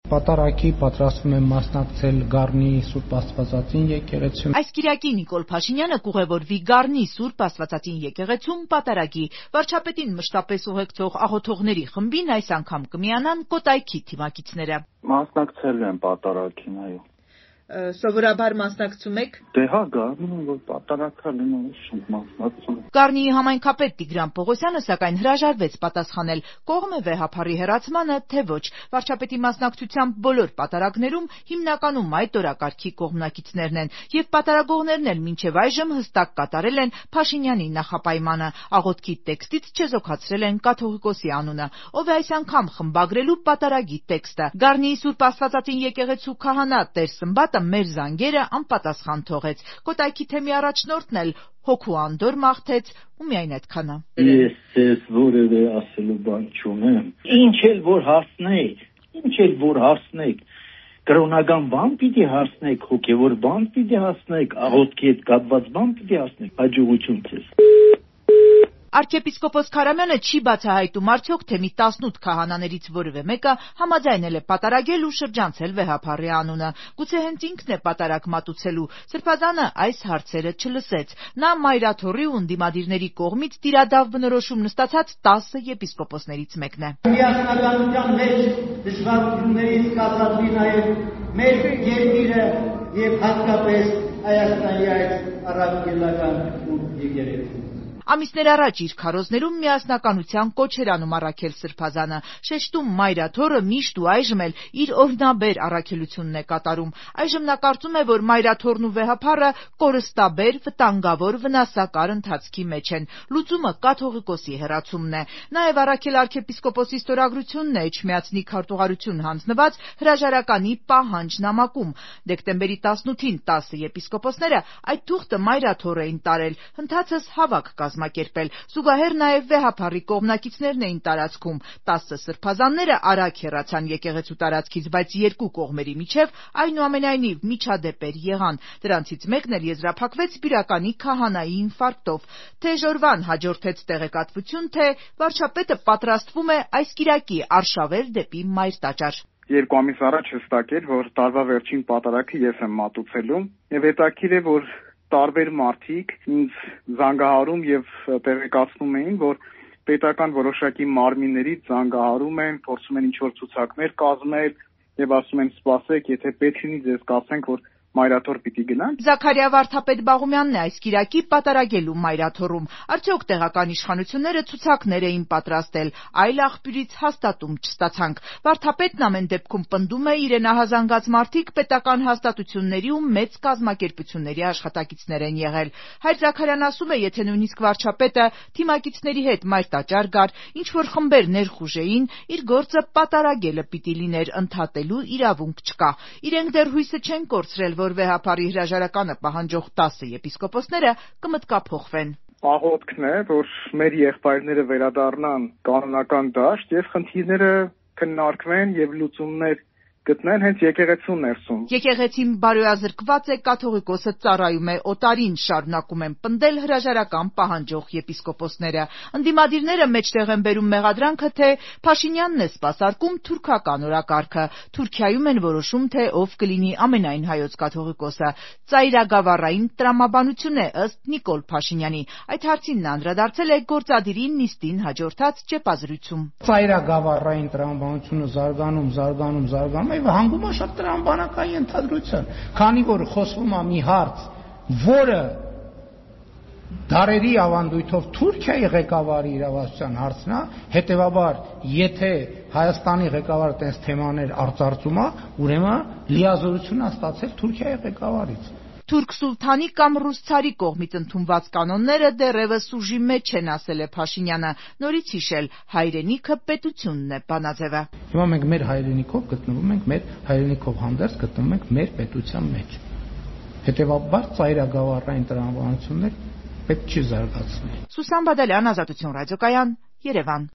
Պատարագի պատրաստվում եմ մասնակցել Գառնի Սուրբ Աստվածածին եկեղեցում։ Այս կիրակի Նիկոլ Փաշինյանը կուղևորվի Գառնի Սուրբ Աստվածածին եկեղեցում պատարագի։ Վարչապետին մշտապես ուղեկցող աղոթողների խմբին այս անգամ կմիանան Կոտայքի թիմակիցները։ Մասնակցել եմ պատարագին, այո։ Սովորաբար մասնակցում եք։ Դե հա, գարնում եմ, որ պատարագա լինում մասնակցում։ Գառնիի համայնքապետ Տիգրան Պողոսյանը սակայն հրաժարվեց պատասխանել կողմ է վեհափառի հեռացմանը, թե ոչ։ Վարչապետի մասնակցությամբ բոլոր պատարագներում հիմնականում այդ օրակարգի կողմնակիցներն են, եւ պատարագողներն էլ մինչեւ այժմ հստակ կատարել են Փաշինյանի նախապայմանը։ Աղոթքի տեքստից չեզոքացրել են կաթողիկոսի անունը, ով է այս անգամ խմբագրելու պատարագի տեքստը։ Գառնիի Սուրբ Աստվածածին եկեղեցու քահանա Տեր Սմբատը մեր զանգերը անպատասխան թողեց։ Կոտայքի թեմի առաջնորդն էլ հոգու անդոր մաղթեց ու միայն այդքանը։ Ես ձեզ որևէ ասելու բան չունեմ։ Ինչ էլ որ հարցնեք, կրոնական բան պիտի հարցնեք, հոգևոր բան պիտի հասնեք, աղոթքի հետ կապված բան պիտի հասնեք, հաջողություն ձեզ։ Արքեպիսկոպոս Քարամյանը չի բացահայտում արդյոք թե մի 18 քահանաներից որևէ մեկը համաձայնել է պատարագել ու շրջանցել վեհափառի անունը։ Գուցե հենց ինքն է պատարագ մատուցելու։ Սրբազանը այս հարցերը չլսեց։ Նա մայրաթոռի ու ընդդիմադիրների կողմից տիրադավ բնորոշում նստացած 10 եպիսկոպոսներից մեկն է։ Միասնականության մեջ դժվարություններից կազատվի նաև մեր երկիրը եւ հատկապես Հայաստանի այս առաքելական եկեղեցին։ Ամիսներ առաջ իր քարոզներում միասնականության կոչ էր անում առաքել Սրբազանը, շեշտում Մայրաթոռը միշտ ու այժմ էլ իր օրհնաբեր առաքելությունն է կատարում։ Այժմ նա կարծում է, որ Մայրաթոռն ու վեհափառը կորստաբեր, վտանգավոր, վնասակար ընթացքի մեջ են։ Լուծումը կաթողիկոսի հեռացումն է։ Նաև առաքել arczepiskopos ստորագրությունն է Էջմիածնի քարտուղարություն հանձնված հրաժարականի պահանջ նամակում։ Դեկտեմբերի 18-ին 10 եպիսկոպոսները այդ թուղթը Մայրաթոռ էին տարել, հնդածս հավաք կազմակերպել։ Զուգահեռ նաև վեհափառի կողմնակիցներն էին տարածքում։ 10 սրբազանները արագ հեռացան եկեղեցու տարածքից, բայց երկու կողմերի միջև այնուամենայնիվ միջադեպեր եղան։ Դրանցից մեկն էլ եզրափակվեց բյուրականի քահանայի ինֆարկտով։ Թե Ժորվան հաջորդեց տեղեկատվություն, թե վարչապետը պատրաստվում է այս կիրակի արշավել դեպի Մայր տաճար։ 2 ամիս առաջ հստակ էր, որ տարվա վերջին պատարագը ես եմ մատուցելու, եւ հետաքրքիր է, որ տարբեր մարդիկ ինձ զանգահարում եւ տեղեկացնում էին, որ պետական որոշակի մարմիններից զանգահարում են, փորձում են ինչ-որ ցուցակներ կազմել եւ ասում են սպասեք, եթե պետք լինի ձեզ կասենք, որ Մայրաթոռ պիտի գնանք։ Զաքարիա Վարդապետ Բաղումյանն է այս կիրակի պատարագելու Մայրաթոռում։ Արդյոք տեղական իշխանությունները ցուցակներ էին պատրաստել, այլ աղբյուրից հաստատում չստացանք։ Վարդապետն ամեն դեպքում պնդում է իրեն ահազանգած մարդիկ պետական հաստատությունների ու մեծ կազմակերպությունների աշխատակիցներ են եղել։ Հայր Զաքարյան ասում է, եթե նույնիսկ վարչապետը թիմակիցների հետ Մայր տաճար գար, ինչ որ խմբեր ներխուժեին, իր գործը պատարագելը պիտի լիներ, ընդհատելու իրավունք չկա։ Իրենք դեռ հույսը չեն կորցրել, որ վեհափառի հրաժարականը պահանջող 10 եպիսկոպոսները կմտկափոխվեն։ Աղոթքն է, որ մեր եղբայրները վերադառնան կանոնական դաշտ եւ խնդիրները քննարկվեն եւ լուծումներ գտնեն հենց եկեղեցու ներսում։ Եկեղեցին բարոյազրկված է, կաթողիկոսը ծառայում է օտարին, շարունակում են պնդել հրաժարական պահանջող եպիսկոպոսները։ Ընդդիմադիրները մեջտեղ են բերում մեղադրանքը, թե Փաշինյանն է սպասարկում թուրքական օրակարգը։ Թուրքիայում են որոշում, թե ով կլինի ամենայն հայոց կաթողիկոսը։ Ծայրագավառային տրամաբանություն է ըստ Նիկոլ Փաշինյանի։ Այդ հարցին նա անդրադարձել է գործադիրի նիստին հաջորդած ճեպազրույցում։ Ծայրագավառային տրամաբանությունը զարգանում եւ հանգում է շատ տրամաբանական ենթադրության, քանի որ խոսվում է մի հարց, որը դարերի ավանդույթով Թուրքիայի ղեկավարի իրավասության հարցն է, հետեւաբար, եթե Հայաստանի ղեկավարը տես թեմաներ արծարծում է, ուրեմն լիազորություն է ստացել Թուրքիայի ղեկավարից։ Թուրք սուլթանի կամ ռուս ցարի կողմից ընդունված կանոնները դեռևս ուժի մեջ են, ասել է Փաշինյանը։ Նորից հիշել, հայրենիքը պետությունն է բանաձևը։ Հիմա մենք մեր հայրենիքով գտնվում ենք, մեր հայրենիքով հանդերձ գտնվում ենք մեր պետության մեջ։ Հետևաբար ծայրագավառային տրամաբանություններ պետք չի զարգացնել։ Սուսան Բադալյան, Ազատություն ռադիոկայան, Երևան։